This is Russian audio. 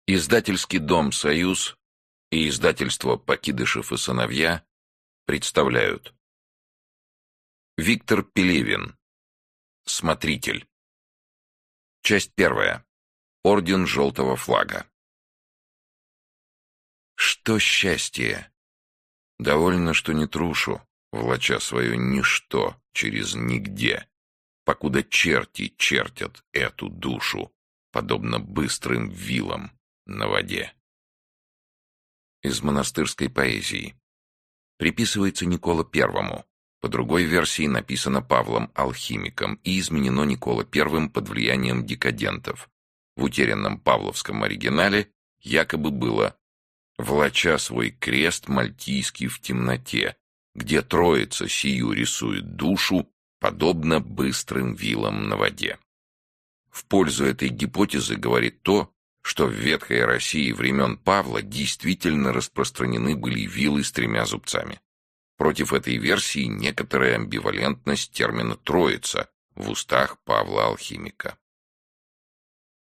Издательский дом «Союз» и издательство «Покидышев и сыновья» представляют. Виктор Пелевин. Смотритель. Часть первая. Орден Желтого Флага. Что счастье? Довольно, что не трушу, влача свое ничто через нигде, покуда черти чертят эту душу, подобно быстрым вилам на воде. Из монастырской поэзии. Приписывается Никола I. По другой версии написано Павлом Алхимиком и изменено Никола I под влиянием декадентов. В утерянном павловском оригинале якобы было: «Влача свой крест мальтийский в темноте, где троица сию рисует душу, подобно быстрым вилам на воде». В пользу этой гипотезы говорит то, что в ветхой России времен Павла действительно распространены были вилы с тремя зубцами. Против этой версии некоторая амбивалентность термина «троица» в устах Павла Алхимика.